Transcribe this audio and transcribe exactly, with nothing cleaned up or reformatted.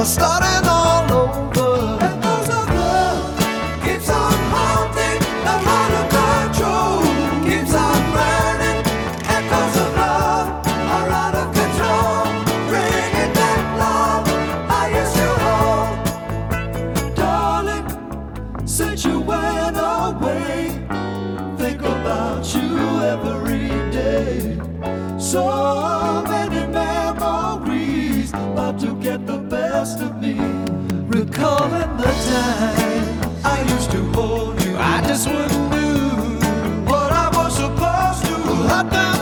starting all over. Echoes of love keeps on haunting, not out of control, keeps on burning. Echoes of love are out of control, bringing back love I used to hold. Darling, since you went away, think about you every day. So many memories about to get the best of me. Recalling the time I used to hold you, I just wouldn't do what I was supposed to. I